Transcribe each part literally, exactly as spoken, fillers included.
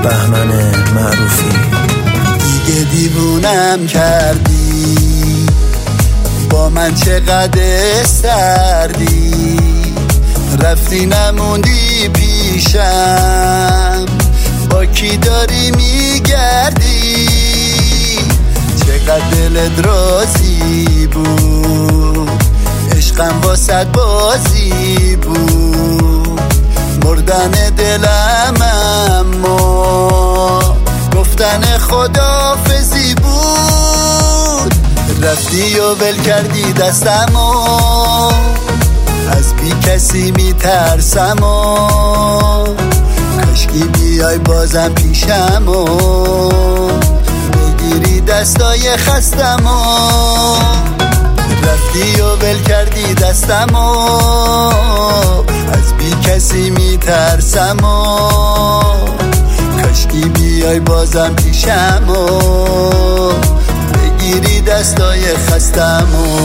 بهمن معروفی. دیگه دیوونم کردی، با من چقدر سردی، رفتی نموندی پیشم، با کی داری میگردی؟ چقدر دلت راضی بود، عشقم واسد بازی بود، مردن دلم اما گفتن خداحافظی بود. رفتی و ول کردی دستمو، از بی کسی میترسمو، کاشکی بیای بازم پیشمو، بگیری دستای خستمو. رفتی و ول کردی دستمو، از بی کسی میترسمو، کاشکی بیای بازم پیشمو، بگیری دستای خستمو.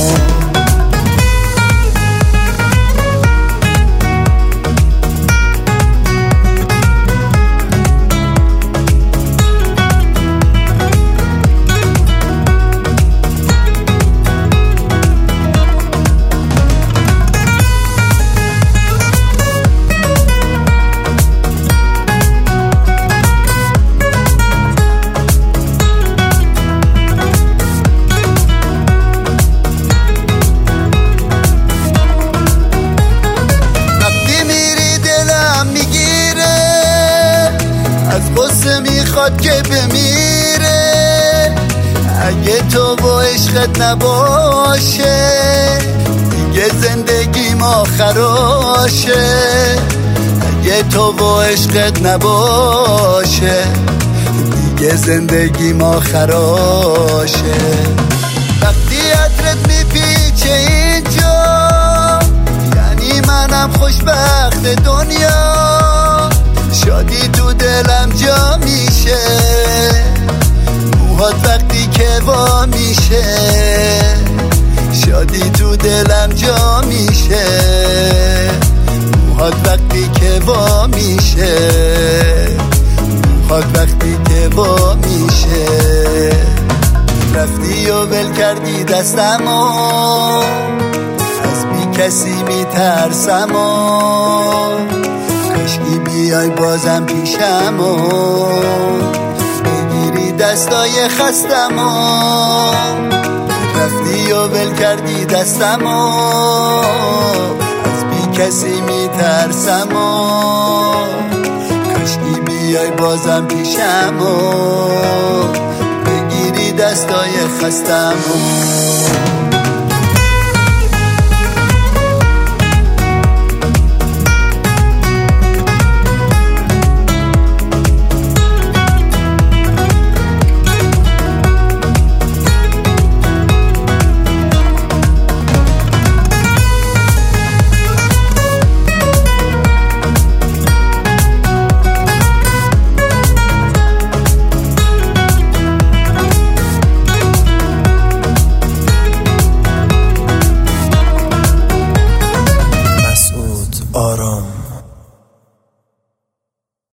قصه میخواد که بمیره، اگه تو با عشقت نباشه دیگه زندگیم آخراشه. اگه تو با عشقت نباشه دیگه زندگیم آخراشه. وقتی عطرت میپیچه اینجا یعنی منم خوشبخت دنیا، شادی تو دلم جا میشه، موهات وقتی که وا میشه، شادی تو دلم جا میشه، موهات وقتی که وا میشه، موهات وقتی که وا میشه. رفتی و ول کردی دستمو، از بی کسی میترسمو، کاشکی بیای بازم پیشمو، بگیری دستای خستمو. رفتی و ول کردی دستمو، از بی کسی میترسمو، کاشکی بیای بازم پیشمو، بگیری دستای خستمو.